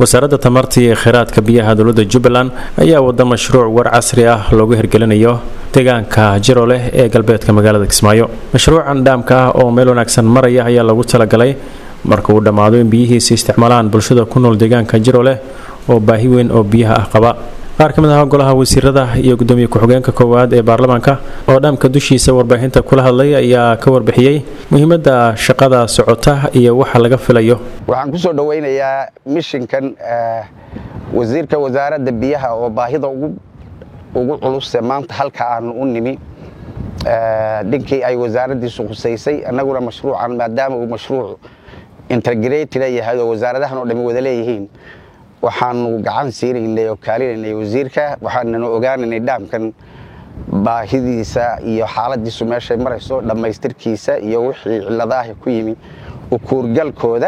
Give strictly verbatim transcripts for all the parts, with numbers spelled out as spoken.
wasaaradda tamarta iyo kheyraadka biyaha dowladda Jubbaland ayaa wada mashruuc war casri ah loogu hirgelinayo deegaanka Jirole ee galbeedka magaalada Kismaayo. Mashruucan dhaamka oo meel wanaagsan maraya ayaa lagu talagalay marka uu dhamaado in biyihiisa isticmaalaan bulshada ku nool deegaanka Jirole oo baahi weyn oo biyaha ah qaba. qaar kamid ah golaha wasiirada iyo gudoomiye ku-xigeenka koowaad ee baarlamaanka oo dhaamka dushiisa warbaahinta kula hadlay ayaa ka warbixiyay muhiimadda shaqada socota iyo waxa laga filayo. waxaan ku soo dhaweynayaa mishinkan wasiirka wasaaradda biyaha oo baahida ugu ugu culus maanta halka aan u nimi dhinkii ay wasaaraddiisu khuseysay annaguna mashruucan maadaama uu mashruuc integrated yahay oo wasaaradahan oo dhammi wada leeyihiin waxaanu gacan siinaynay oo kaalinaynay wasiirka waxaanu ogaanaynay dhaamkan baahidiisa iyo xaaladiisu meeshay marayso dhamaystirkiisa iyo wixii ciladaha ku yimi u kuurgalkooda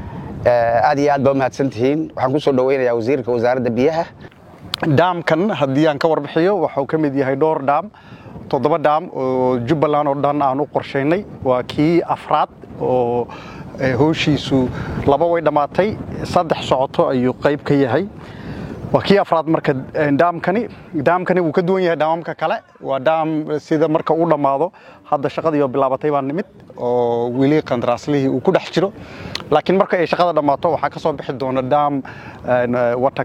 aad iyo aad baa mahadsantihiin. waxaan ku soo dhaweynayaa wasiirka wasaaradda biyaha. dhaamkan haddii aan ka warbixiyo wuxuu ka mid yahay dhowr dhaam toddoba dhaam oo Jubbaland oo dhan aan u qorsheynay waa kii afraad oo howshiisu laba way dhamaatay saddex socoto ayuu qayb ka yahay waa kii afraad marka dhaamkani dhaamkani wuu ka duwan yahay dhaamamka kale waa dhaam sida marka uu dhamaado hadda shaqadii oo bilaabatay baan nimid oo wili qandaraaslihii uu ku dhex jiro laakiin marka ay shaqada dhamaato waxa ka soo bixi doona dhaam wata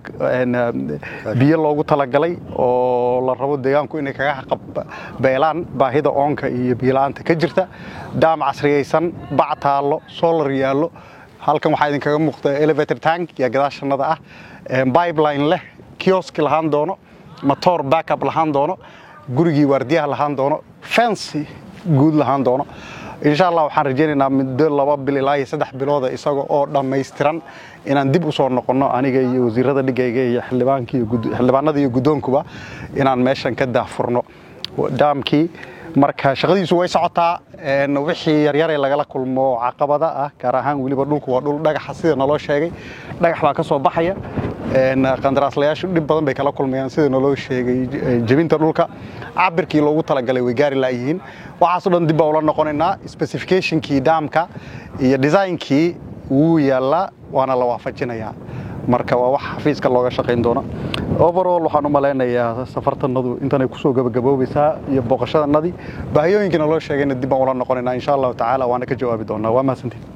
biyo loogu talagalay oo la rabo deegaanku inay kaga beelaan baahida oonka iyo biyo la'aanta ka jirta dhaam casriyeysan bac taalo solar yaalo halkan waxa idin kaga muuqda elevator tank iyo gadaashanada ah pipeline leh kiosk lahaan doono motor backup lahaan doono gurigii waardiyaha lahaan doono fence guud lahaan doono insha Allah waxaan rajaynaynaa muddo laba bil ilaa saddex bilood isaga oo dhameystiran inaan dib u soo noqono aniga iyo wasiirada dhigayga iyo xildhibaanka iyo xildhibaanada iyo gudoonkuba inaan meeshan ka daafurno dhaamkii marka shaqadiisu way socotaa een wixii yar yar ee laga kulmo caqabada ah gaar ahaan waliba dhulku waa dhul dhagax sida naloo sheegay dhagax baa ka soo baxaya een qandaraaslayaashu dhib badan bay kala kulmayaan sida naloo sheegay jabinta dhulka cabirkii loogu talagalay way gaari laayihiin waxaas oo dhan dib u la noqonaynaa specification-kii dhaamka iyo design-kii uu yaala waana la waafajinayaa marka waa wax xafiiska looga shaqeyn doona overall waxaan u maleynayaa safartanadu intan ay ku soo gabagaboobaysaa iyo booqashadanadii baahiyooyinkana loo sheegayna dib aan ula noqonaynaa insha Allah taala waana ka jawaabi doonaa waa mahadsantiin.